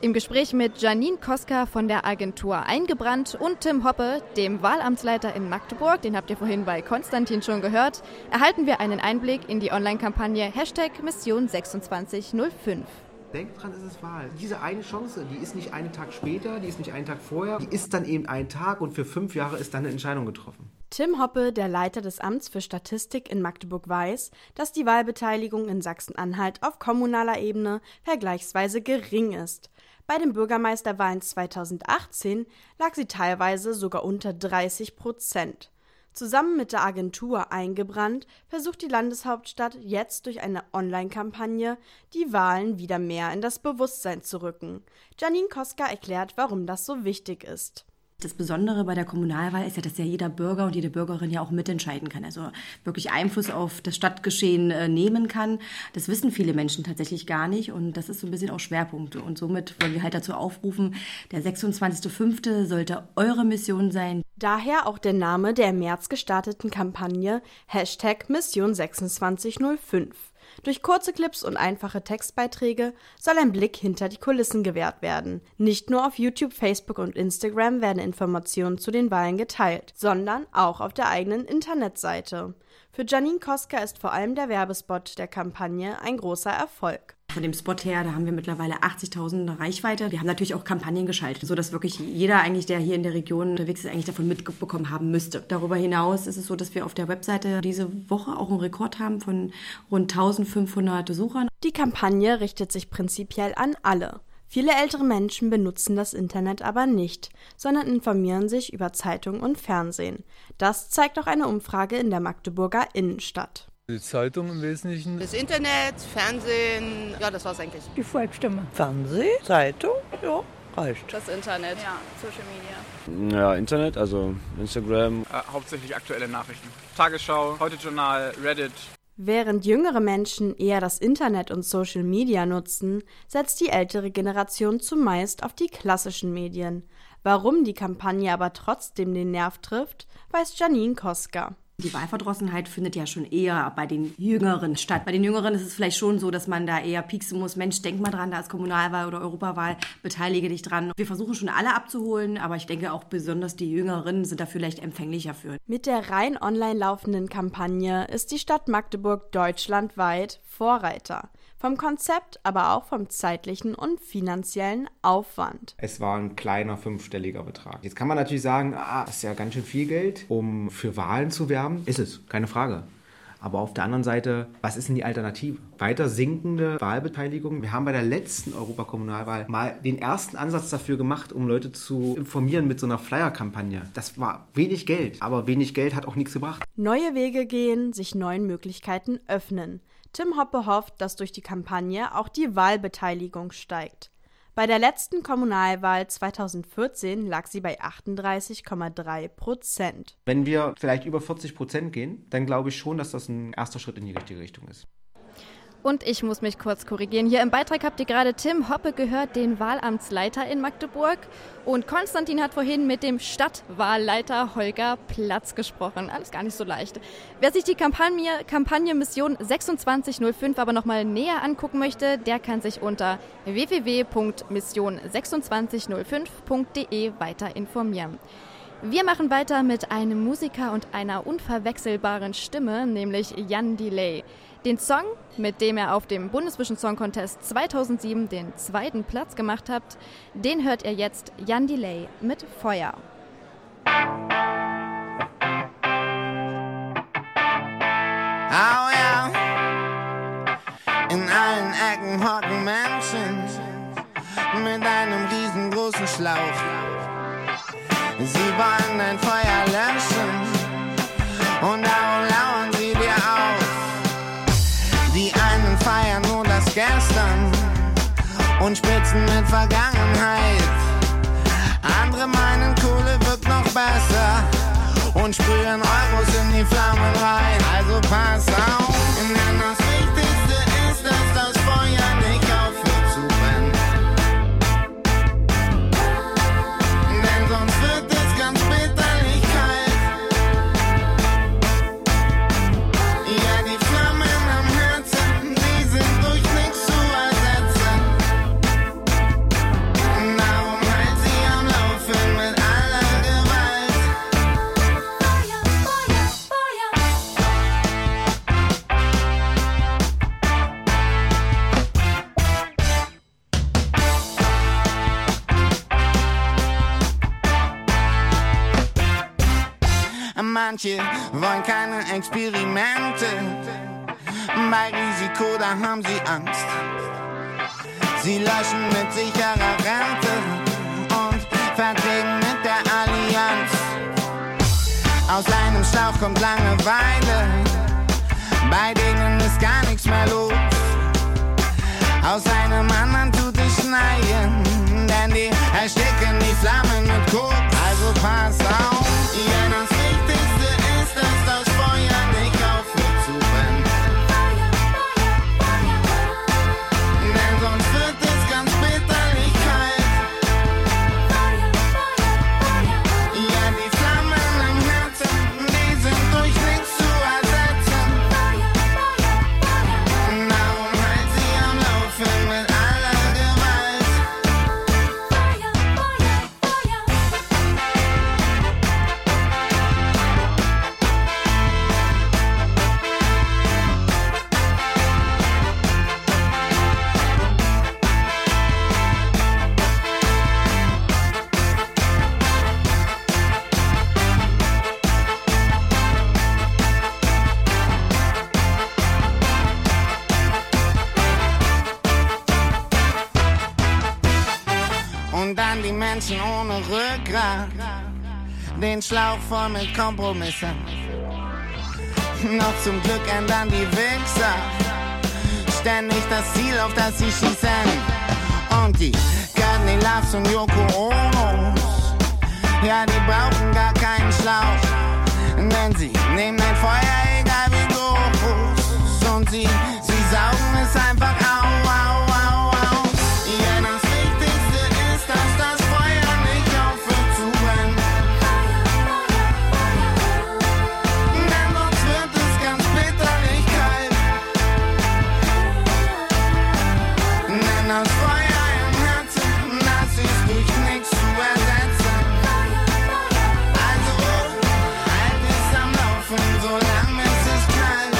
im Gespräch mit Janine Koska von der Agentur Eingebrannt und Tim Hoppe, dem Wahlamtsleiter in Magdeburg, den habt ihr vorhin bei Konstantin schon gehört, erhalten wir einen Einblick in die Online-Kampagne Hashtag Mission sechsundzwanzig null fünf.
Denkt dran, es ist Wahl. Diese eine Chance, die ist nicht einen Tag später, die ist nicht einen Tag vorher, die ist dann eben ein Tag und für fünf Jahre ist dann eine Entscheidung getroffen.
Tim Hoppe, der Leiter des Amts für Statistik in Magdeburg, weiß, dass die Wahlbeteiligung in Sachsen-Anhalt auf kommunaler Ebene vergleichsweise gering ist. Bei den Bürgermeisterwahlen zweitausendachtzehn lag sie teilweise sogar unter dreißig Prozent. Zusammen mit der Agentur Eingebrannt versucht die Landeshauptstadt jetzt durch eine Online-Kampagne, die Wahlen wieder mehr in das Bewusstsein zu rücken. Janine Koska erklärt, warum das so wichtig ist.
Das Besondere bei der Kommunalwahl ist ja, dass ja jeder Bürger und jede Bürgerin ja auch mitentscheiden kann, also wirklich Einfluss auf das Stadtgeschehen äh, nehmen kann. Das wissen viele Menschen tatsächlich gar nicht und das ist so ein bisschen auch Schwerpunkt. Und somit wollen wir halt dazu aufrufen, der sechsundzwanzigster fünfte sollte eure Mission sein.
Daher auch der Name der im März gestarteten Kampagne Hashtag Mission sechsundzwanzig null fünf. Durch kurze Clips und einfache Textbeiträge soll ein Blick hinter die Kulissen gewährt werden. Nicht nur auf YouTube, Facebook und Instagram werden Informationen zu den Wahlen geteilt, sondern auch auf der eigenen Internetseite. Für Janine Koska ist vor allem der Werbespot der Kampagne ein großer Erfolg.
Von dem Spot her, da haben wir mittlerweile achtzigtausend Reichweite. Wir haben natürlich auch Kampagnen geschaltet, sodass wirklich jeder eigentlich, der hier in der Region unterwegs ist, eigentlich davon mitbekommen haben müsste. Darüber hinaus ist es so, dass wir auf der Webseite diese Woche auch einen Rekord haben von rund eintausendfünfhundert Besuchern.
Die Kampagne richtet sich prinzipiell an alle. Viele ältere Menschen benutzen das Internet aber nicht, sondern informieren sich über Zeitung und Fernsehen. Das zeigt auch eine Umfrage in der Magdeburger Innenstadt.
Die Zeitung im Wesentlichen.
Das Internet, Fernsehen, ja, das war's eigentlich.
Die Volksstimme. Fernsehen, Zeitung, ja, reicht.
Das Internet, ja, Social Media.
Ja, Internet, also Instagram.
Äh, hauptsächlich aktuelle Nachrichten. Tagesschau, Heute-Journal, Reddit.
Während jüngere Menschen eher das Internet und Social Media nutzen, setzt die ältere Generation zumeist auf die klassischen Medien. Warum die Kampagne aber trotzdem den Nerv trifft, weiß Janine Koska.
Die Wahlverdrossenheit findet ja schon eher bei den Jüngeren statt. Bei den Jüngeren ist es vielleicht schon so, dass man da eher pieksen muss. Mensch, denk mal dran, da ist Kommunalwahl oder Europawahl, beteilige dich dran. Wir versuchen schon alle abzuholen, aber ich denke auch besonders die Jüngeren sind da vielleicht empfänglicher für.
Mit der rein online laufenden Kampagne ist die Stadt Magdeburg deutschlandweit Vorreiter. Vom Konzept, aber auch vom zeitlichen und finanziellen Aufwand.
Es war ein kleiner fünfstelliger Betrag. Jetzt kann man natürlich sagen, ah, das ist ja ganz schön viel Geld, um für Wahlen zu werben. Ist es, keine Frage. Aber auf der anderen Seite, was ist denn die Alternative? Weiter sinkende Wahlbeteiligung. Wir haben bei der letzten Europakommunalwahl mal den ersten Ansatz dafür gemacht, um Leute zu informieren mit so einer Flyer-Kampagne. Das war wenig Geld, aber wenig Geld hat auch nichts gebracht.
Neue Wege gehen, sich neuen Möglichkeiten öffnen. Tim Hoppe hofft, dass durch die Kampagne auch die Wahlbeteiligung steigt. Bei der letzten Kommunalwahl zweitausendvierzehn lag sie bei achtunddreißig Komma drei Prozent.
Wenn wir vielleicht über vierzig Prozent gehen, dann glaube ich schon, dass das ein erster Schritt in die richtige Richtung ist.
Und ich muss mich kurz korrigieren. Hier im Beitrag habt ihr gerade Tim Hoppe gehört, den Wahlamtsleiter in Magdeburg. Und Konstantin hat vorhin mit dem Stadtwahlleiter Holger Platz gesprochen. Alles gar nicht so leicht. Wer sich die Kampagne, Kampagne Mission sechsundzwanzig null fünf aber nochmal näher angucken möchte, der kann sich unter w w w punkt mission sechsundzwanzig null fünf punkt d e weiter informieren. Wir machen weiter mit einem Musiker und einer unverwechselbaren Stimme, nämlich Jan Delay. Den Song, mit dem er auf dem Bundesvision Song Contest zweitausendsieben den zweiten Platz gemacht hat, den hört ihr jetzt, Jan Delay mit Feuer.
Oh ja, in allen Ecken hocken Menschen mit einem riesengroßen Schlauch. Sie wollen dein Feuer löschen und darum lauern sie dir auf. Die einen feiern nur das Gestern und spitzen mit Vergangenheit. Andere meinen, Kohle wird noch besser und sprühen Euros in die Flammen rein. Also pass auf, denn das Wichtigste ist, dass das Feuer nicht aufhört zu brennen. Denn sonst wird es ganz bitterlich kalt. Ja, die Flammen am Herzen, die sind durch nichts zu ersetzen.
Manche wollen keine Experimente. Bei Risiko, da haben sie Angst. Sie löschen mit sicherer Rente und verträgen mit der Allianz. Aus einem Schlauch kommt Langeweile, bei denen ist gar nichts mehr los. Aus einem anderen tut es schneien, denn die ersticken die Flammen mit Koks. Also pass auf, ja, das Wichtigste ist, dass das Feuer nicht aufhört zu brennen. Denn sonst wird es ganz bitterlich kalt. Ja, die Flammen im Herzen, die sind durch nichts zu ersetzen. Darum halt sie am Laufen mit aller Gewalt. Und dann die Menschen ohne Rückgrat, den Schlauch voll mit Kompromissen. Noch zum Glück ändern die Wichser ständig das Ziel, auf das sie schießen. Und die Courtney Loves und Yoko Onos, ja, die brauchen gar keinen Schlauch, denn sie nehmen ein Feuer, egal wie groß. Und sie, sie saugen es einfach au, au, au, au. Ja, das Wichtigste ist, dass das Feuer nicht aufhört zu brennen. Denn sonst wird es ganz bitterlich kalt. Denn das Feuer im Herzen, das ist durch nichts zu ersetzen. Also halt es am Laufen, solange es ist kalt.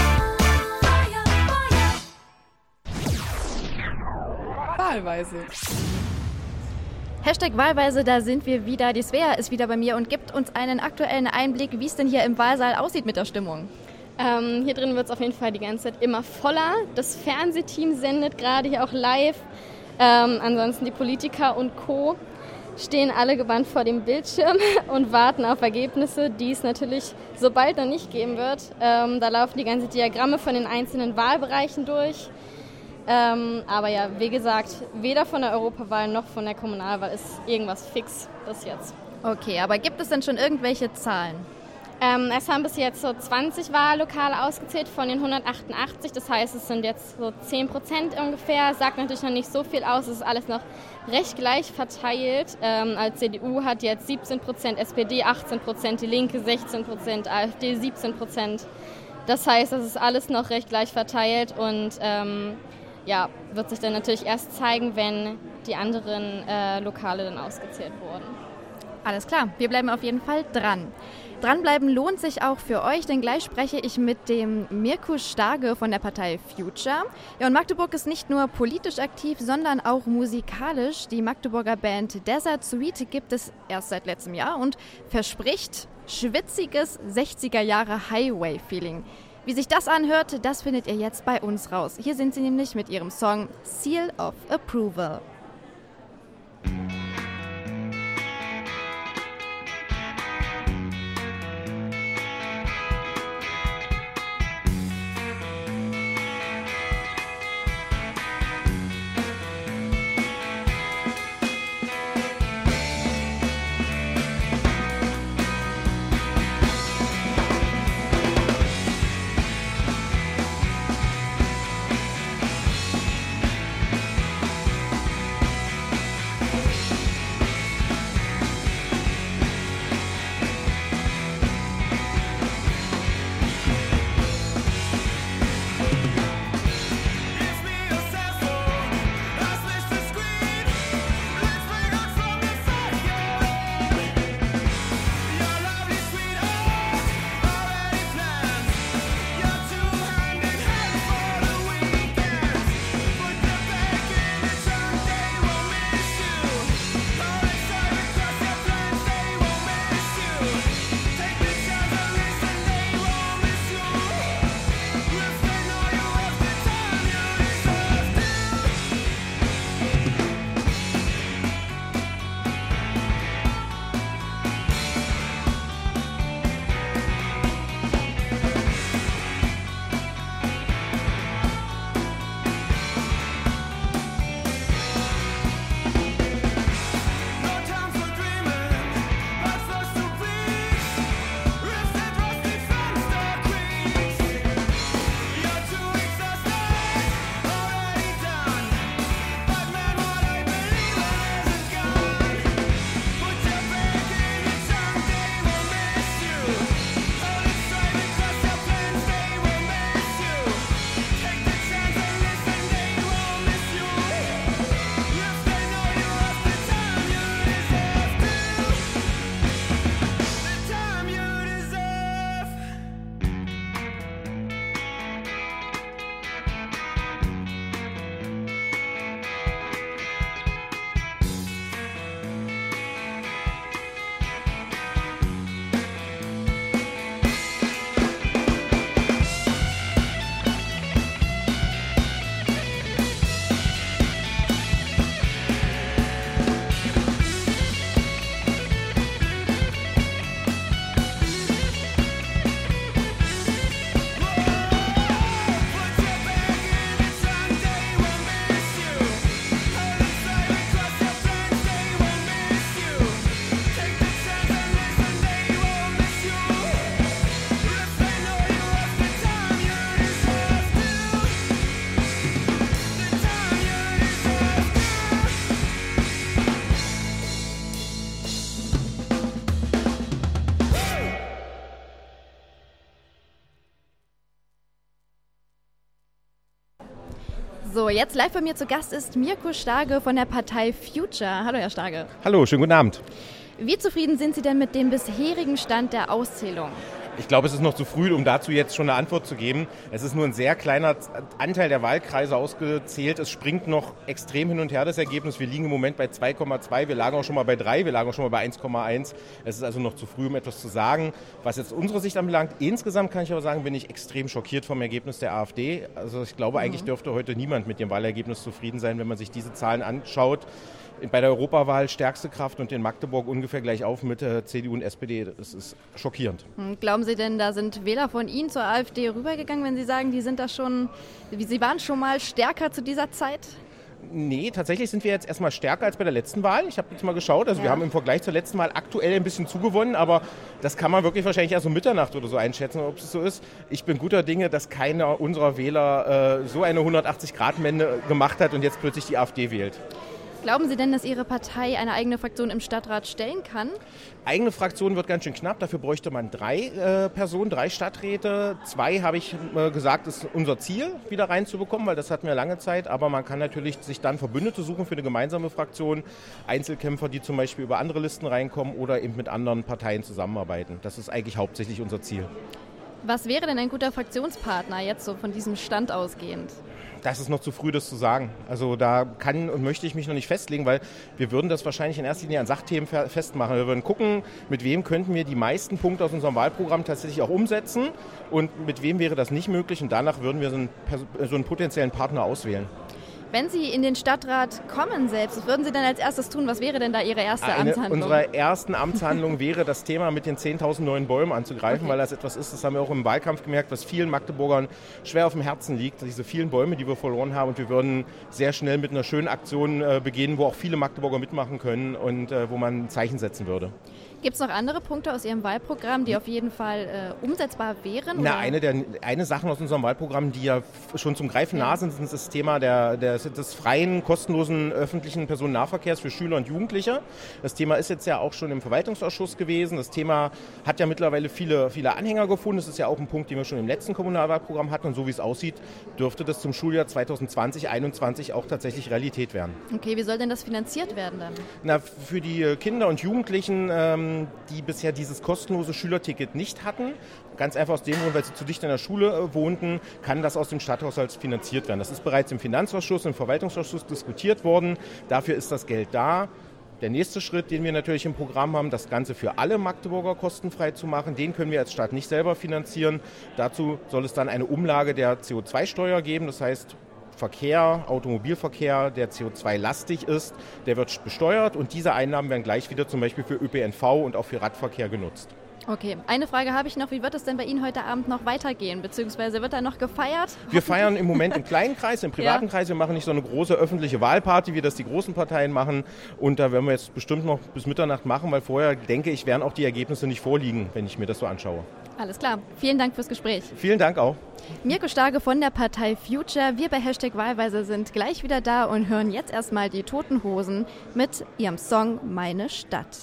Wahlweise. Hashtag Wahlweise, da sind wir wieder. Die Svea ist wieder bei mir und gibt uns einen aktuellen Einblick, wie es denn hier im Wahlsaal aussieht mit der Stimmung.
Ähm, hier drin wird es auf jeden Fall die ganze Zeit immer voller. Das Fernsehteam sendet gerade hier auch live. Ähm, ansonsten die Politiker und Co. stehen alle gebannt vor dem Bildschirm und warten auf Ergebnisse, die es natürlich so bald noch nicht geben wird. Ähm, da laufen die ganzen Diagramme von den einzelnen Wahlbereichen durch. Ähm, aber ja, wie gesagt, weder von der Europawahl noch von der Kommunalwahl ist irgendwas fix bis jetzt.
Okay, aber gibt es denn schon irgendwelche Zahlen?
Ähm, es haben bis jetzt so zwanzig Wahllokale ausgezählt von den hundertachtundachtzig. Das heißt, es sind jetzt so zehn Prozent ungefähr. Sagt natürlich noch nicht so viel aus. Es ist alles noch recht gleich verteilt. Ähm, als C D U hat jetzt siebzehn Prozent, S P D achtzehn Prozent, die Linke sechzehn Prozent, AfD siebzehn Prozent. Das heißt, es ist alles noch recht gleich verteilt und ähm, ja, wird sich dann natürlich erst zeigen, wenn die anderen äh, Lokale dann ausgezählt wurden.
Alles klar, wir bleiben auf jeden Fall dran. Dranbleiben lohnt sich auch für euch, denn gleich spreche ich mit dem Mirko Starge von der Partei Future. Ja, und Magdeburg ist nicht nur politisch aktiv, sondern auch musikalisch. Die Magdeburger Band Desert Suite gibt es erst seit letztem Jahr und verspricht schwitziges sechziger Jahre Highway-Feeling. Wie sich das anhört, das findet ihr jetzt bei uns raus. Hier sind sie nämlich mit ihrem Song Seal of Approval. So, jetzt live bei mir zu Gast ist Mirko Starge von der Partei Future. Hallo, Herr Starge.
Hallo, schönen guten Abend.
Wie zufrieden sind Sie denn mit dem bisherigen Stand der Auszählung?
Ich glaube, es ist noch zu früh, um dazu jetzt schon eine Antwort zu geben. Es ist nur ein sehr kleiner Anteil der Wahlkreise ausgezählt. Es springt noch extrem hin und her, das Ergebnis. Wir liegen im Moment bei zwei Komma zwei, wir lagen auch schon mal bei drei, wir lagen auch schon mal bei eins Komma eins. Es ist also noch zu früh, um etwas zu sagen. Was jetzt unsere Sicht anbelangt, insgesamt kann ich aber sagen, bin ich extrem schockiert vom Ergebnis der AfD. Also ich glaube, eigentlich dürfte heute niemand mit dem Wahlergebnis zufrieden sein, wenn man sich diese Zahlen anschaut. Bei der Europawahl stärkste Kraft und in Magdeburg ungefähr gleich auf mit der C D U und S P D. Das ist schockierend.
Glauben Sie denn, da sind Wähler von Ihnen zur AfD rübergegangen, wenn Sie sagen, die sind da schon, Sie waren schon mal stärker zu dieser Zeit?
Nee, tatsächlich sind wir jetzt erstmal stärker als bei der letzten Wahl. Ich habe jetzt mal geschaut, also ja. wir haben im Vergleich zur letzten Wahl aktuell ein bisschen zugewonnen, aber das kann man wirklich wahrscheinlich erst um Mitternacht oder so einschätzen, ob es so ist. Ich bin guter Dinge, dass keiner unserer Wähler äh, so eine hundertachtzig-Grad-Wende gemacht hat und jetzt plötzlich die AfD wählt.
Glauben Sie denn, dass Ihre Partei eine eigene Fraktion im Stadtrat stellen kann?
Eigene Fraktion wird ganz schön knapp. Dafür bräuchte man drei äh, Personen, drei Stadträte. Zwei, habe ich äh, gesagt, ist unser Ziel, wieder reinzubekommen, weil das hatten wir lange Zeit. Aber man kann natürlich sich dann Verbündete suchen für eine gemeinsame Fraktion. Einzelkämpfer, die zum Beispiel über andere Listen reinkommen oder eben mit anderen Parteien zusammenarbeiten. Das ist eigentlich hauptsächlich unser Ziel.
Was wäre denn ein guter Fraktionspartner jetzt so von diesem Stand ausgehend?
Das ist noch zu früh, das zu sagen. Also da kann und möchte ich mich noch nicht festlegen, weil wir würden das wahrscheinlich in erster Linie an Sachthemen festmachen. Wir würden gucken, mit wem könnten wir die meisten Punkte aus unserem Wahlprogramm tatsächlich auch umsetzen und mit wem wäre das nicht möglich. Und danach würden wir so einen, so einen potenziellen Partner auswählen.
Wenn Sie in den Stadtrat kommen selbst, was würden Sie denn als erstes tun? Was wäre denn da Ihre erste
Eine
Amtshandlung?
Unsere ersten Amtshandlung wäre, das Thema mit den zehntausend neuen Bäumen anzugreifen, okay. weil das etwas ist, das haben wir auch im Wahlkampf gemerkt, was vielen Magdeburgern schwer auf dem Herzen liegt, diese vielen Bäume, die wir verloren haben. Und wir würden sehr schnell mit einer schönen Aktion äh, beginnen, wo auch viele Magdeburger mitmachen können und äh, wo man ein Zeichen setzen würde.
Gibt es noch andere Punkte aus Ihrem Wahlprogramm, die auf jeden Fall äh, umsetzbar wären?
Na, eine, der, eine Sache aus unserem Wahlprogramm, die ja schon zum Greifen ja. nah sind, ist das Thema der, der, des freien, kostenlosen öffentlichen Personennahverkehrs für Schüler und Jugendliche. Das Thema ist jetzt ja auch schon im Verwaltungsausschuss gewesen. Das Thema hat ja mittlerweile viele, viele Anhänger gefunden. Das ist ja auch ein Punkt, den wir schon im letzten Kommunalwahlprogramm hatten. Und so wie es aussieht, dürfte das zum Schuljahr zwanzig zwanzig einundzwanzig auch tatsächlich Realität werden.
Okay, wie soll denn das finanziert werden dann?
Na, für die Kinder und Jugendlichen, ähm, die bisher dieses kostenlose Schülerticket nicht hatten, ganz einfach aus dem Grund, weil sie zu dicht in der Schule äh, wohnten, kann das aus dem Stadthaushalt finanziert werden. Das ist bereits im Finanzausschuss, im Verwaltungsausschuss diskutiert worden. Dafür ist das Geld da. Der nächste Schritt, den wir natürlich im Programm haben, das Ganze für alle Magdeburger kostenfrei zu machen, den können wir als Stadt nicht selber finanzieren. Dazu soll es dann eine Umlage der C O zwei Steuer geben, das heißt, Verkehr, Automobilverkehr, der C O zwei lastig ist, der wird besteuert und diese Einnahmen werden gleich wieder zum Beispiel für Ö P N V und auch für Radverkehr genutzt.
Okay, eine Frage habe ich noch. Wie wird es denn bei Ihnen heute Abend noch weitergehen? Beziehungsweise wird da noch gefeiert?
Wir feiern im Moment im kleinen Kreis, im privaten ja. Kreis. Wir machen nicht so eine große öffentliche Wahlparty, wie das die großen Parteien machen. Und da werden wir jetzt bestimmt noch bis Mitternacht machen, weil vorher, denke ich, werden auch die Ergebnisse nicht vorliegen, wenn ich mir das so anschaue.
Alles klar. Vielen Dank fürs Gespräch.
Vielen Dank auch.
Mirko Starge von der Partei Future. Wir bei Hashtag Wahlweise sind gleich wieder da und hören jetzt erstmal die Toten Hosen mit ihrem Song Meine Stadt.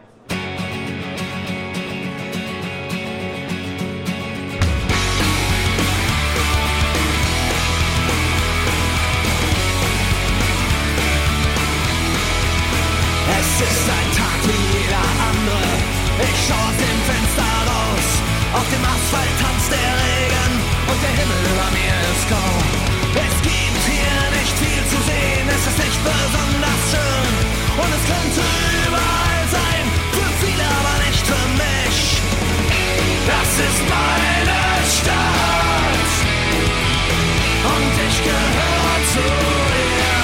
Es ist ein Tag wie jeder andere. Ich schau aus dem Fenster raus. Auf dem Asphalt tanzt der Regen und der Himmel über mir ist grau. Es gibt hier nicht viel zu sehen, es ist nicht besonders schön. Und es könnte überall sein, für viele aber nicht für mich. Das ist meine Stadt und ich gehöre zu ihr.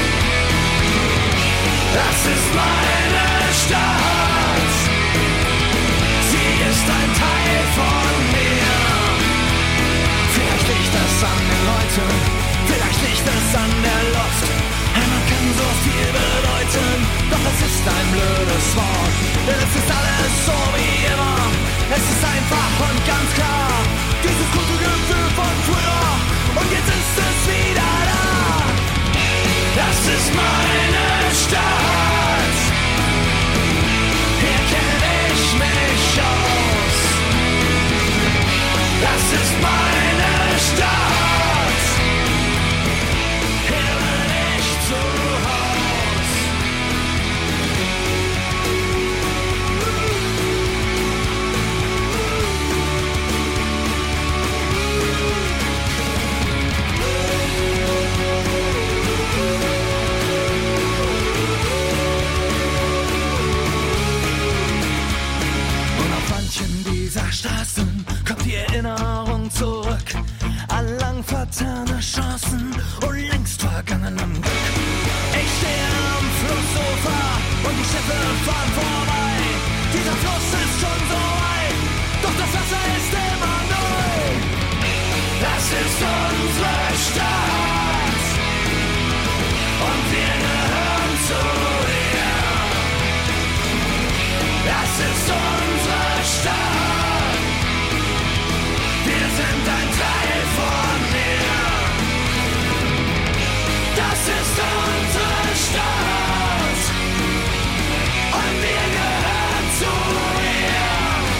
Das ist meine Stadt, sie ist ein Teil von mir. Vielleicht liegt es an den Leuten, vielleicht liegt es an der Luft. Heimat kann so viel bedeuten, doch es ist ein blödes Wort. Denn es ist alles so wie immer, es ist einfach und ganz klar. Dieses gute Gefühl von früher und jetzt ist es wieder da. Das ist meine Stadt, hier kenn ich mich aus. Das ist meine Stadt, Straßen kommt die Erinnerung zurück an lang vertane Chancen und längst vergangenem Glück. Ich stehe am Flussufer und die Schiffe fahren vorbei. Dieser Fluss ist schon so weit, doch das Wasser ist immer neu. Das ist unsere Stadt und wir gehören zu ihr. Das ist unsere Stadt, wir sind ein Teil von ihr. Das ist unsere Stadt und wir gehören zu ihr.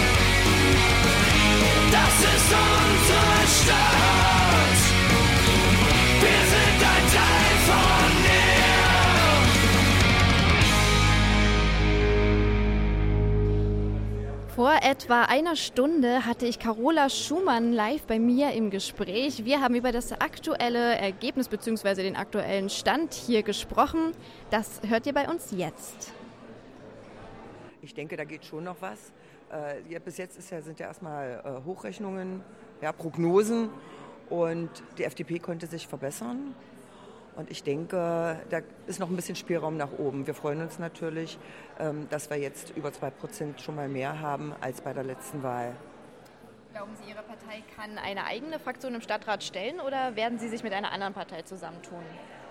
Das ist unsere Stadt, wir sind ein Teil von ihr.
Vor etwa einer Stunde hatte ich Carola Schumann live bei mir im Gespräch. Wir haben über das aktuelle Ergebnis bzw. den aktuellen Stand hier gesprochen. Das hört ihr bei uns jetzt.
Ich denke, da geht schon noch was. Äh, ja, bis jetzt ist ja, sind ja erstmal äh, Hochrechnungen, ja, Prognosen und die F D P konnte sich verbessern. Und ich denke, da ist noch ein bisschen Spielraum nach oben. Wir freuen uns natürlich, ähm, dass wir jetzt über zwei Prozent schon mal mehr haben als bei der letzten Wahl.
Glauben Sie, Ihre Partei kann eine eigene Fraktion im Stadtrat stellen oder werden Sie sich mit einer anderen Partei zusammentun?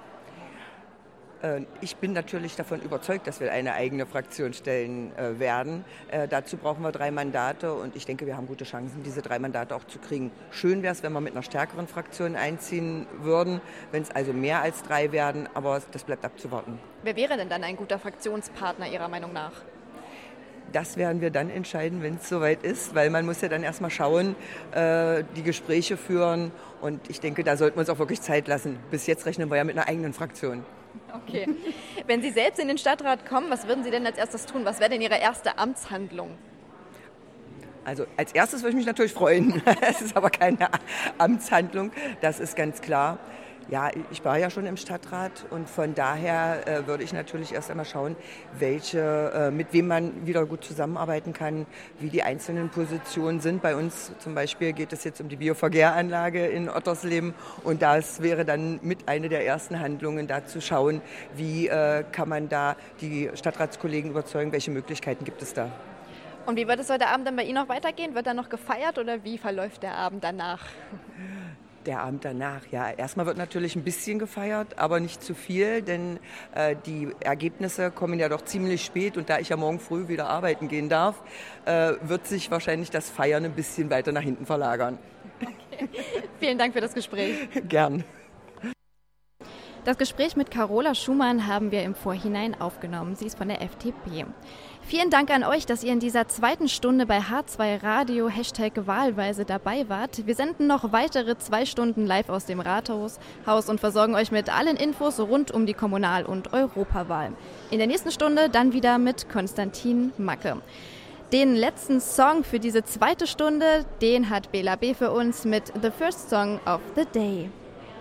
Ich bin natürlich davon überzeugt, dass wir eine eigene Fraktion stellen äh, werden. Äh, dazu brauchen wir drei Mandate und ich denke, wir haben gute Chancen, diese drei Mandate auch zu kriegen. Schön wäre es, wenn wir mit einer stärkeren Fraktion einziehen würden, wenn es also mehr als drei werden, aber das bleibt abzuwarten.
Wer wäre denn dann ein guter Fraktionspartner Ihrer Meinung nach?
Das werden wir dann entscheiden, wenn es soweit ist, weil man muss ja dann erstmal schauen, äh, die Gespräche führen und ich denke, da sollten wir uns auch wirklich Zeit lassen. Bis jetzt rechnen wir ja mit einer eigenen Fraktion.
Okay. Wenn Sie selbst in den Stadtrat kommen, was würden Sie denn als erstes tun? Was wäre denn Ihre erste Amtshandlung?
Also als erstes würde ich mich natürlich freuen. Es ist aber keine Amtshandlung, das ist ganz klar. Ja, ich war ja schon im Stadtrat und von daher äh, würde ich natürlich erst einmal schauen, welche, äh, mit wem man wieder gut zusammenarbeiten kann, wie die einzelnen Positionen sind. Bei uns zum Beispiel geht es jetzt um die Bioverkehranlage in Ottersleben und das wäre dann mit einer der ersten Handlungen, da zu schauen, wie äh, kann man da die Stadtratskollegen überzeugen, welche Möglichkeiten gibt es da.
Und wie wird es heute Abend dann bei Ihnen noch weitergehen? Wird dann noch gefeiert oder wie verläuft der Abend danach?
Der Abend danach, ja. Erstmal wird natürlich ein bisschen gefeiert, aber nicht zu viel, denn äh, die Ergebnisse kommen ja doch ziemlich spät und da ich ja morgen früh wieder arbeiten gehen darf, äh, wird sich wahrscheinlich das Feiern ein bisschen weiter nach hinten verlagern.
Okay. Vielen Dank für das Gespräch.
Gern.
Das Gespräch mit Carola Schumann haben wir im Vorhinein aufgenommen. Sie ist von der F D P. Vielen Dank an euch, dass ihr in dieser zweiten Stunde bei H zwei Radio Hashtag Wahlweise dabei wart. Wir senden noch weitere zwei Stunden live aus dem Rathaus Haus und versorgen euch mit allen Infos rund um die Kommunal- und Europawahl. In der nächsten Stunde dann wieder mit Konstantin Macke. Den letzten Song für diese zweite Stunde, den hat Bela B. für uns mit The First Song of the Day.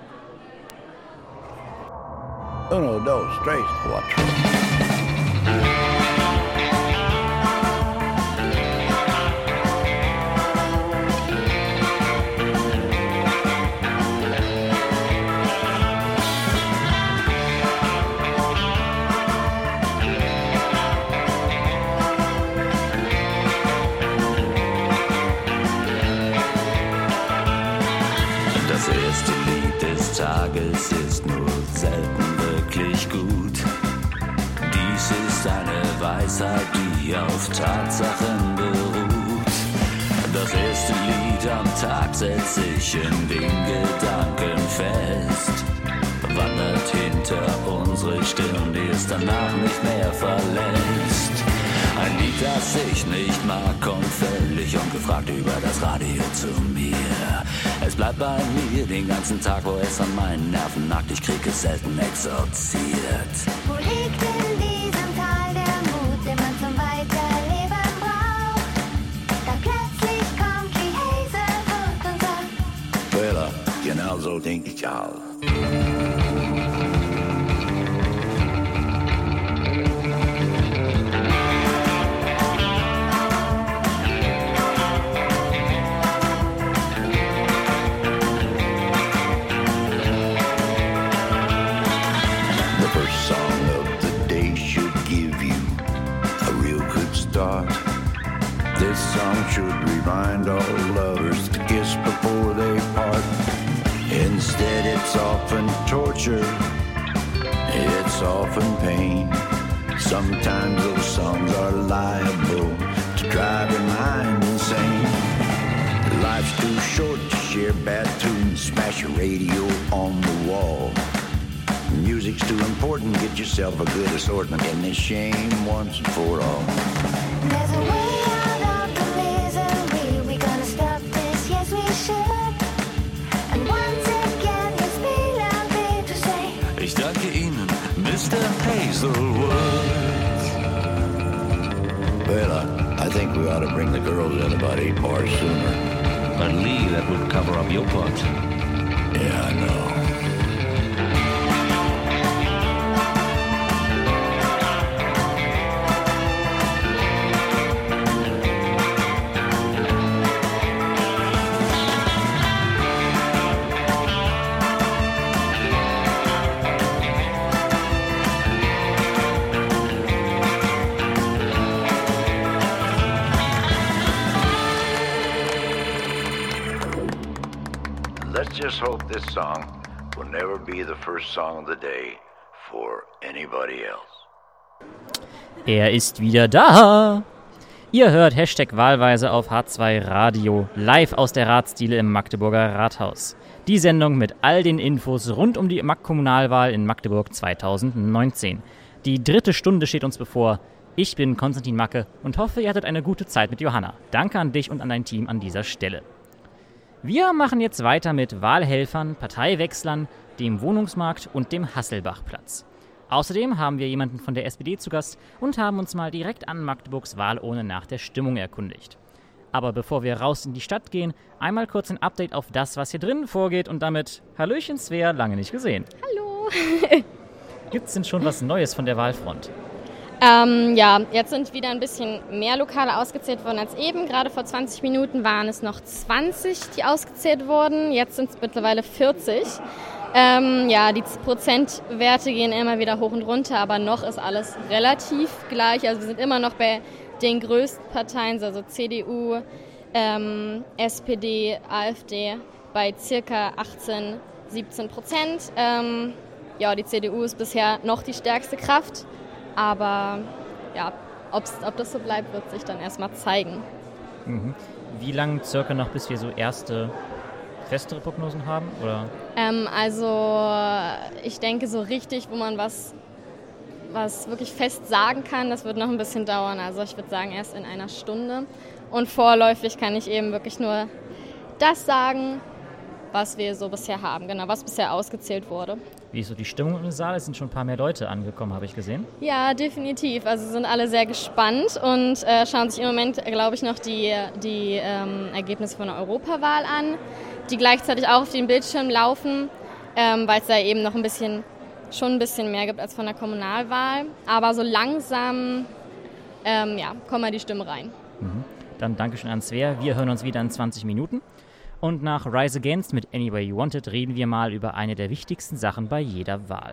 Uno, dos, tres, cuatro.
Das erste Lied des Tages ist nur selten wirklich gut. Dies ist eine Weisheit, die auf Tatsachen beruht. Das erste Lied am Tag setzt sich in den Gedanken fest, wandert hinter unsere Stirn, die es danach nicht mehr verlässt. Ein Lied, das ich nicht mag, kommt völlig ungefragt über das Radio zu mir. Es bleibt bei mir den ganzen Tag, wo es an meinen Nerven nagt. Ich krieg es selten exorziert.
Wo liegt in diesem Tal der Mut, den man zum Weiterleben braucht? Da plötzlich kommt die Hazelwood und sagt:
Bela, genau so denk ich auch. start. This song should remind all lovers to kiss before they part. Instead it's often torture, it's often pain. Sometimes those songs are liable to drive your mind insane. Life's too short to share bad tunes, smash your radio on the wall. Music's too important, get yourself a good assortment, and this shame once and for all.
There's a way out of the misery, we're gonna stop this, yes we should. And once again, it's me loud to say.
Ich danke Ihnen, Mister Hazelwood.
Well, uh, I think we ought to bring the girls in about eight bars sooner.
But Lee, that would cover up your part.
Yeah, I know. Let's just hope this song will never be the first song of the day for anybody else.
Er ist wieder da! Ihr hört Hashtag wahlweise auf H zwei Radio, live aus der Ratsdiele im Magdeburger Rathaus. Die Sendung mit all den Infos rund um die Kommunalwahl in Magdeburg zweitausendneunzehn. Die dritte Stunde steht uns bevor. Ich bin Konstantin Macke und hoffe, ihr hattet eine gute Zeit mit Johanna. Danke an dich und an dein Team an dieser Stelle. Wir machen jetzt weiter mit Wahlhelfern, Parteiwechslern, dem Wohnungsmarkt und dem Hasselbachplatz. Außerdem haben wir jemanden von der S P D zu Gast und haben uns mal direkt an Magdeburgs Wahlurne nach der Stimmung erkundigt. Aber bevor wir raus in die Stadt gehen, einmal kurz ein Update auf das, was hier drinnen vorgeht und damit Hallöchen Svea, lange nicht gesehen.
Hallo!
Gibt's denn schon was Neues von der Wahlfront?
Ähm, ja, jetzt sind wieder ein bisschen mehr Lokale ausgezählt worden als eben. Gerade vor zwanzig Minuten waren es noch zwanzig, die ausgezählt wurden. Jetzt sind es mittlerweile vierzig. Ähm, ja, die Prozentwerte gehen immer wieder hoch und runter, aber noch ist alles relativ gleich. Also wir sind immer noch bei den größten Parteien, also C D U, ähm, S P D, AfD, bei circa achtzehn, siebzehn Prozent. Ähm, ja, die C D U ist bisher noch die stärkste Kraft. Aber ja, ob's, ob das so bleibt, wird sich dann erstmal zeigen.
Mhm. Wie lange circa noch, bis wir so erste festere Prognosen haben? Oder?
Ähm, also ich denke so richtig, wo man was, was wirklich fest sagen kann, das wird noch ein bisschen dauern. Also ich würde sagen erst in einer Stunde. Und vorläufig kann ich eben wirklich nur das sagen, was wir so bisher haben, genau, was bisher ausgezählt wurde.
Wie ist so die Stimmung im Saal? Es sind schon ein paar mehr Leute angekommen, habe ich gesehen.
Ja, definitiv. Also sind alle sehr gespannt und äh, schauen sich im Moment, glaube ich, noch die, die ähm, Ergebnisse von der Europawahl an, die gleichzeitig auch auf dem Bildschirm laufen, ähm, weil es da eben noch ein bisschen, schon ein bisschen mehr gibt als von der Kommunalwahl. Aber so langsam ähm, ja, kommen mal die Stimmen rein.
Mhm. Dann Dankeschön an Svea. Wir hören uns wieder in zwanzig Minuten. Und nach Rise Against mit Any Way You Want It reden wir mal über eine der wichtigsten Sachen bei jeder Wahl.